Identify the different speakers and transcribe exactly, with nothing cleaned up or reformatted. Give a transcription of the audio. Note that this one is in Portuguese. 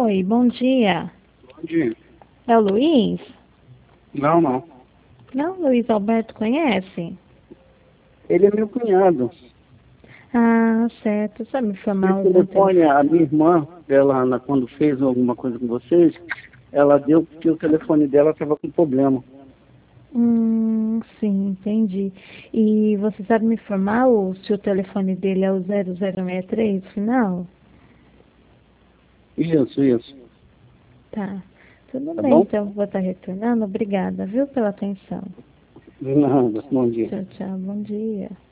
Speaker 1: Oi, bom dia.
Speaker 2: Bom dia.
Speaker 1: É o Luiz?
Speaker 2: Não, não.
Speaker 1: Não, Luiz Alberto conhece?
Speaker 2: Ele é meu cunhado.
Speaker 1: Ah, certo. Sabe me
Speaker 2: Esse
Speaker 1: informar algum
Speaker 2: telefone,
Speaker 1: telefone?
Speaker 2: a minha irmã, ela, na- quando fez alguma coisa com vocês, ela deu porque o telefone dela estava com problema.
Speaker 1: Hum, sim, entendi. E você sabe me informar o, se o telefone dele é o zero zero seis três, final?
Speaker 2: Isso, isso.
Speaker 1: Tá. Tudo
Speaker 2: Tá
Speaker 1: bem,
Speaker 2: bom?
Speaker 1: então vou estar retornando. Obrigada, viu, pela atenção.
Speaker 2: De nada. Bom dia.
Speaker 1: Tchau, tchau. Bom dia.